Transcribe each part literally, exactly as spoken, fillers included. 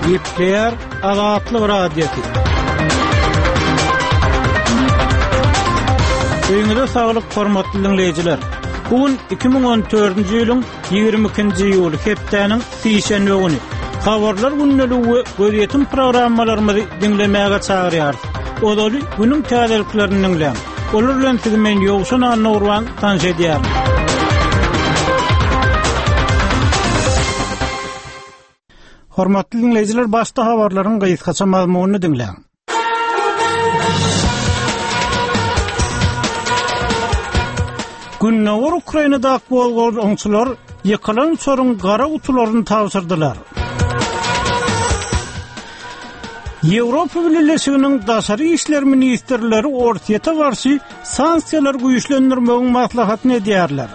Gepler Azatlyk radiosu. Öňüňizde saglyk hormatly dinleýijiler. Bugün iki bin on dördünji ýylyň ýygrimi ikinji ýuly hepdeniň sişenbe güni. Habarlar günneligi gözetim programmalarymyzy dinlemäge çagyrýar. Odaly günüň täzeliklerini dinleýän. Olar bilen sizi men ýogşan anlawran tanış edýär. Hormatly dinleýijiler, başda habarlaryň gysgaça mazmunyny dinleýän. Günnäwir Ukrainadaky bolgan oňçular ýykylan sorun gara utularyny tabşyrdylar. Ýewropa Birleşiginiň daşary işler ministrleri Ortiýata garşy sanksiýalar güýçlendirmegiň maslahatyny edýärler.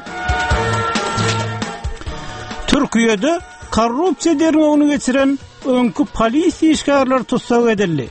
Türkiýede korrupsiýa derňegini geçiren öňkü polisiýa işgärler tutsak edildi.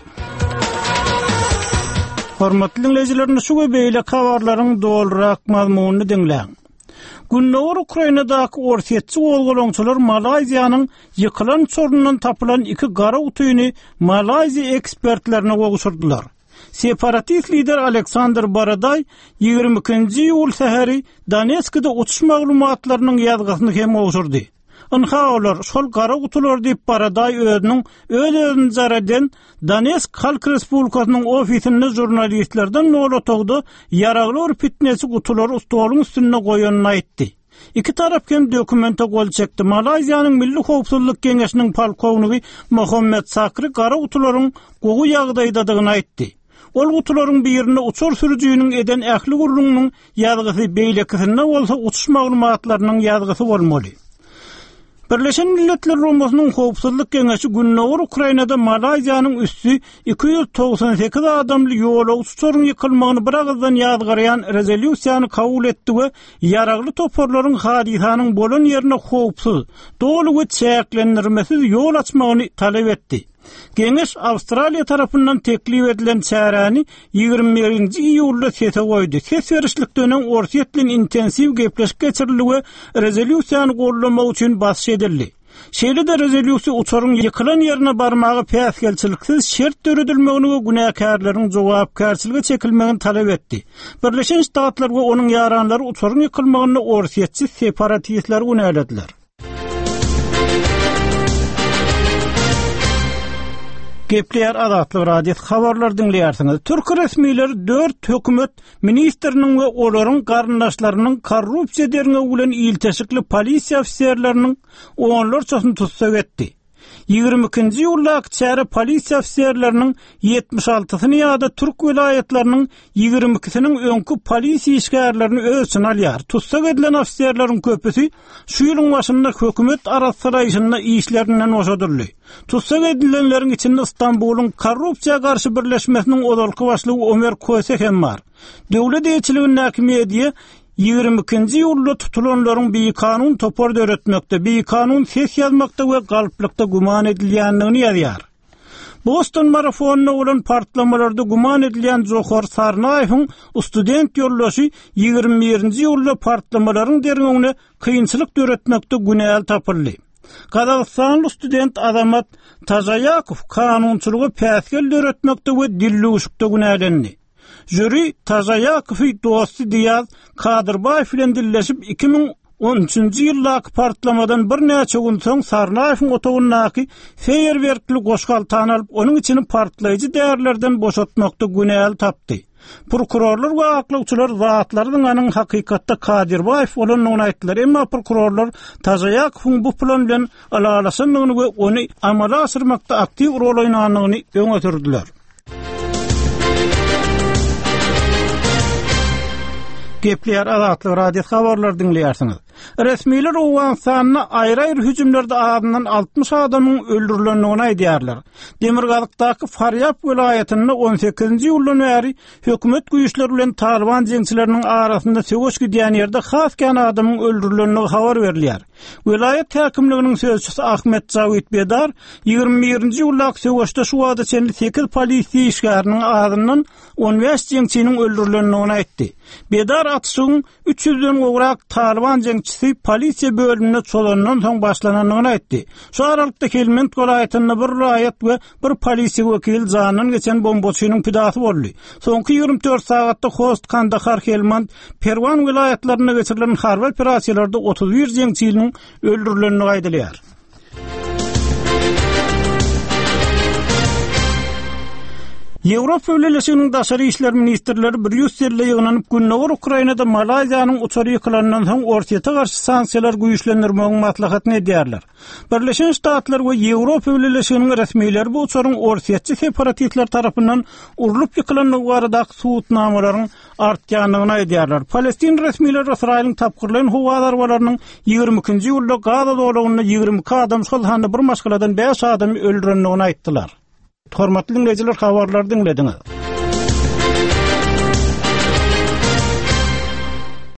Hormatly dinleýijiler, şu beýle habarlaryň dolrak mazmunyny dinleýän. Günnäwir Ukrainadaky ortiýetçi bolgan oňçular Malaýziýanyň ýykylan sorundan tapylan iki gara utyny Malaýziýa ekspertlerine gowuşdurdylar. Separatist lider Aleksandr Baraday ýygrimi ikinji ýul sähäri Donetskde uçuş maglumatlarynyň ýazgysyny hem gowuşdurdy. Anhaolar şol gara utular diýip Baraday özüniň öz-özüni zaraden Donetsk Halk Respublikasynyň ofisinde jurnalistlerden nolotogdy ýaragly örpitnesi utular stoluň üstüne goýanyny aýtdy. İki tarap hem dokumenta gol çekdi. Malaýziýanyň Milli Howpsuzlyk Geňeşiniň polkownigy Mohammed Sakry gara utularyň gowy ýagdaýdadygyny aýtdy. Ol utularyň birini uçur sürüjüniň eden ähli gurulmagynyň ýazgysy beýlekisinde bolsa uçuş maglumatlarynyň ýazgysy bolmaly. Birleşen Milletler Romasynyň Howpsuzlyk Geňeşi günnäwir Ukrainada Malaýziýanyň üstü iki yüz togsan sekiz adamly ýola uçuşlaryň ýykylmagyny bir agzdan ýazgaryan rezolýusiýany kabul etdi we ýaragly toparlaryň hadisanyň bolan ýerine howpsuz, dolu we çäklendirmesiz ýol açmagyny talep etdi. Geňeş Awstraliýa tarapyndan teklip edilen çäräni ýygrimi birinji iýulda sese goýdy. Ses berişlik dönem ortiýetlen intensiw gepleşik geçirildi we rezolýusiýany gollamak üçin baş edildi. Şeýle-de rezolýusiýa uçaryň ýykylan ýerine barmagy päsgelçiliksiz şert döredilmegini we günäkärleriň jogapkärçiligi çekilmegini talep etdi. Birleşen Ştatlar we onuň ýaranlary uçaryň ýykylmagyny ortiýetçi separatistler günälediler. Gepler Azatlyk radiosu habarlar dinleýärsiňiz. Türk resmiýetleri dört hökümet ministriniň we olaryň garyndaşlarynyň korrupsiýa derňegi bilen ilteşikli polisiýa ofisiýerleriniň oňlarçasyny tutsak etdi. ýygrimi ikinji ýyldaky çäre polisiýa ofisiýerleriniň ýetmiş altysyny ýa-da Türk vilayetleriniň ýygrimi ikisiniň öňkü polisiýa işgärlerini öz içine alýar. Tutsak edilen ofisiýerleriň köpüsi şu ýylyň başynda hökümet araşdyryşynda işlerinden boşadyldy. Tutsak edilenleriň içinde İstanbulyň korrupsiýa garşy birleşmesiniň odalky başlygy Ömer Köse hem bar. Döwlet eýçiliginiň häkimiýeti ýygrimi ikinji ýylda tutulanlaryň bir kanun topar döretmekde, bir kanun ses ýazmakda we galplykda guman edilýändigini ýazýar. Boston marafonuna bolan partlamalarda guman edilýän Johar Sarnaýewiň student ýoldaşy ýygrimi birinji ýylda partlamalaryň derňegine kynçylyk döretmekde günäl tapyldy. Kazakstanly student Adamat Tajayakow kanunçylygy päsgel döretmekde we dilluguşykda günälendi. Jüri Tajayakowy dostu Diyaz Kadyrbaýew bilen dilleşip iki bin on üçinji ýyldaky partlamadan bir näçe gün soň Sarnaýewiň otogundaky feýerwerkli goşgaltan alyp onuň içini partlaýjy därlerden boşatmakda günäl tapdy. Prokurorlar we aklawçylar zatlaryň anyň hakykatda Kadyrbaýew bolanyny aýtdylar, emma prokurorlar Tajayakowyň bu plan bilen alalaşanyny we ony amala asyrmakda aktiw rol oýnanyny öňe sürdiler. Gepler Azatlyk radiosu habarlar dinleýärsiňiz. Resmiýetler Owgaňstanyna aýry-aýry hüjümlerde adynyň altmış adamyň öldürilendigini aýdýarlar. Demirgazykdaky Faryab vilayetinde on sekizinji ýyldan bäri hökümet güýçleri bilen Taliban jeňçileriniň arasynda söwüş gidýän ýerde has kan adamyň öldürilendigini habar berilýär. Vilayet häkimliginiň sözçüsi Ahmet Cawit Bedar ýygrimi birinji ýyllyk söwüşde şu wagtda çenli sekiz polisiýa işgäriniň adynyň on beş jeňçiniň öldürilendigini aýtdy. Bedar atyşyň üç yüzden gowrak Taliban jeňçisi polisiýa bölümine çolandan soň başlananyny aýtdy. Şu aralykda Helmand welaýatyna bir raýat we bir polisiýa wekil janyny geçen bombaçynyň pidasy boldy. Soňky ýygrimi dört sagatda Host, Kandahar, Helmand, Perwan welaýatlaryna geçirilen harby operasiýalarda otuz bir jeňçiniň öldürilendigini aýdylýar. Ýewropa Birleşiginiň daşary işler ministrleri Brüsselde ýygnanyp Günnäwür Ukrainada Malaziýanyň uçary ýykylandan soň Ortiýeta garşy sanksiýalar güýçlendirmegiň maslahatyny edýärler. Birleşen Ştatlar we Ýewropa Birleşiginiň resmiýetleri bu uçaryň Ortiýetçi separatistler tarapyndan urulyp ýykylandygy barada suwutnamalaryň artýanyny aýdýarlar. Palestin resmiýetleri Israýlyň tapgyrlayan howa zarwalarynyň ýygrimi ikinji ýylda Gaza dowlatyna ýygrimi iki adam şol handa bir maşgaladan beş adam öldürendigini aýtdylar. Hormatly dinleyijiler, habarlar dinlediniz.